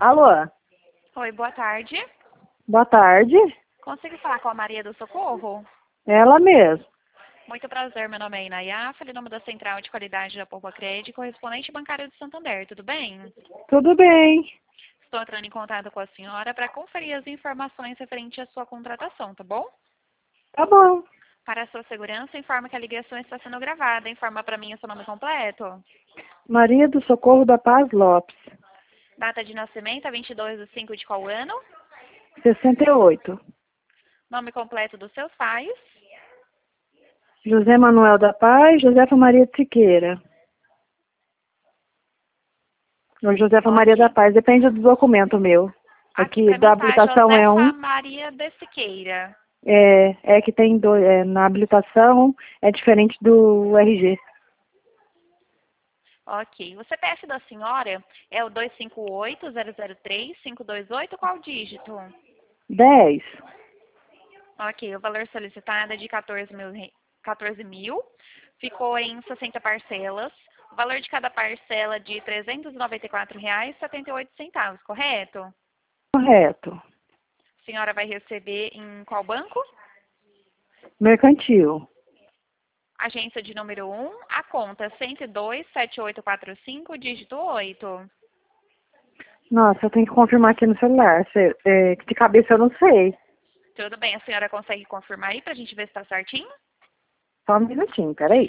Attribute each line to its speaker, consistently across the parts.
Speaker 1: Alô?
Speaker 2: Oi, boa tarde.
Speaker 1: Boa tarde.
Speaker 2: Consigo falar com a Maria do Socorro?
Speaker 1: Ela mesmo.
Speaker 2: Muito prazer, meu nome é Inaya, em nome da Central de Qualidade da Poupa Crédito, correspondente bancário de Santander, tudo bem?
Speaker 1: Tudo bem?
Speaker 2: Estou entrando em contato com a senhora para conferir as informações referentes à sua contratação, tá bom?
Speaker 1: Tá bom.
Speaker 2: Para a sua segurança, informa que a ligação está sendo gravada. Informa para mim o seu nome completo.
Speaker 1: Maria do Socorro da Paz Lopes.
Speaker 2: Data de nascimento, 22/5 de qual ano?
Speaker 1: 68.
Speaker 2: Nome completo dos seus pais.
Speaker 1: José Manuel da Paz, Josefa Maria de Siqueira. Ou Josefa Maria da
Speaker 2: Ok.
Speaker 1: Paz, depende do documento meu.
Speaker 2: Aqui
Speaker 1: Aqui
Speaker 2: para
Speaker 1: da
Speaker 2: mim tá
Speaker 1: habilitação é
Speaker 2: Josefa
Speaker 1: um.
Speaker 2: Maria de Siqueira.
Speaker 1: É que tem dois. Na habilitação é diferente do RG.
Speaker 2: Ok. O CPF da senhora é o 258-003-528, qual dígito?
Speaker 1: 10.
Speaker 2: Ok. O valor solicitado é de 14 mil. Ficou em 60 parcelas. O valor de cada parcela de R$ 394,78, correto?
Speaker 1: Correto.
Speaker 2: A senhora vai receber em qual banco?
Speaker 1: Mercantil.
Speaker 2: Agência de número 1, a conta 102-7845, dígito 8.
Speaker 1: Nossa, eu tenho que confirmar aqui no celular. De cabeça eu não sei.
Speaker 2: Tudo bem, a senhora consegue confirmar aí pra gente ver se tá certinho?
Speaker 1: Só um minutinho, peraí.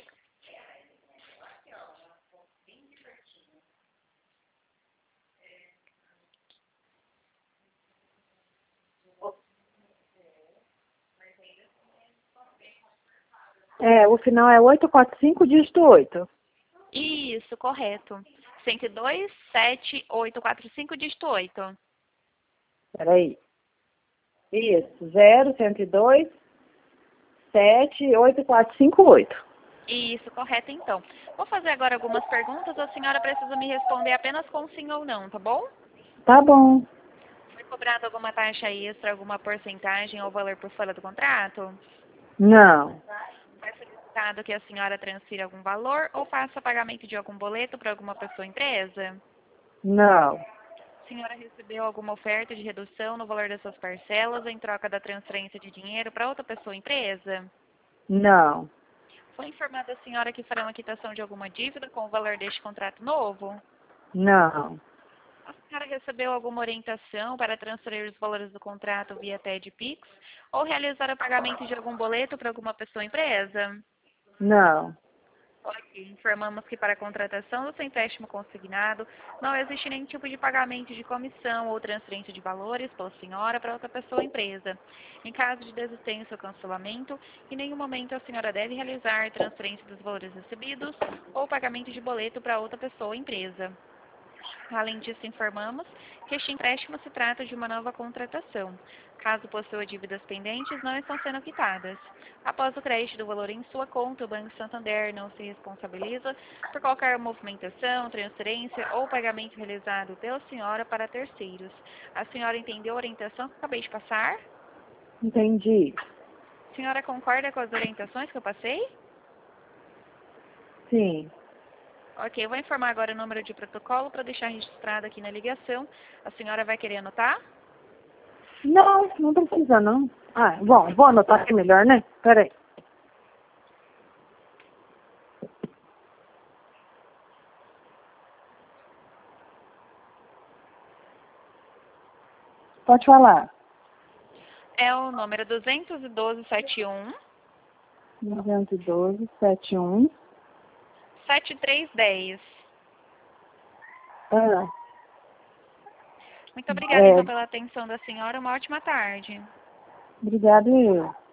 Speaker 1: O final é 845, dígito 8.
Speaker 2: Isso, correto. 102-7845, dígito 8.
Speaker 1: Peraí. Isso, 0102 78458.
Speaker 2: Isso, correto então. Vou fazer agora algumas perguntas, a senhora precisa me responder apenas com sim ou não, tá bom?
Speaker 1: Tá bom.
Speaker 2: Foi cobrado alguma taxa extra, alguma porcentagem ou valor por fora do contrato?
Speaker 1: Não.
Speaker 2: Foi solicitado que a senhora transfira algum valor ou faça pagamento de algum boleto para alguma pessoa ou empresa?
Speaker 1: Não.
Speaker 2: A senhora recebeu alguma oferta de redução no valor das suas parcelas em troca da transferência de dinheiro para outra pessoa ou empresa?
Speaker 1: Não.
Speaker 2: Foi informada a senhora que fará uma quitação de alguma dívida com o valor deste contrato novo?
Speaker 1: Não.
Speaker 2: A senhora recebeu alguma orientação para transferir os valores do contrato via TED Pix ou realizar o pagamento de algum boleto para alguma pessoa ou empresa?
Speaker 1: Não.
Speaker 2: Ok. Informamos que para a contratação do seu empréstimo consignado não existe nenhum tipo de pagamento de comissão ou transferência de valores pela senhora para outra pessoa ou empresa. Em caso de desistência ou cancelamento, em nenhum momento a senhora deve realizar transferência dos valores recebidos ou pagamento de boleto para outra pessoa ou empresa. Além disso, informamos que este empréstimo se trata de uma nova contratação. Caso possua dívidas pendentes, não estão sendo quitadas. Após o crédito do valor em sua conta, o Banco Santander não se responsabiliza por qualquer movimentação, transferência ou pagamento realizado pela senhora para terceiros. A senhora entendeu a orientação que eu acabei de passar?
Speaker 1: Entendi.
Speaker 2: A senhora concorda com as orientações que eu passei?
Speaker 1: Sim.
Speaker 2: Ok, eu vou informar agora o número de protocolo para deixar registrado aqui na ligação. A senhora vai querer anotar?
Speaker 1: Não, não precisa não. Bom, vou anotar aqui melhor, né? Peraí. Pode falar.
Speaker 2: É o número 21271
Speaker 1: 212 71.
Speaker 2: 7310.
Speaker 1: Ah,
Speaker 2: Muito obrigada, então, pela atenção da senhora. Uma ótima tarde.
Speaker 1: obrigado eu.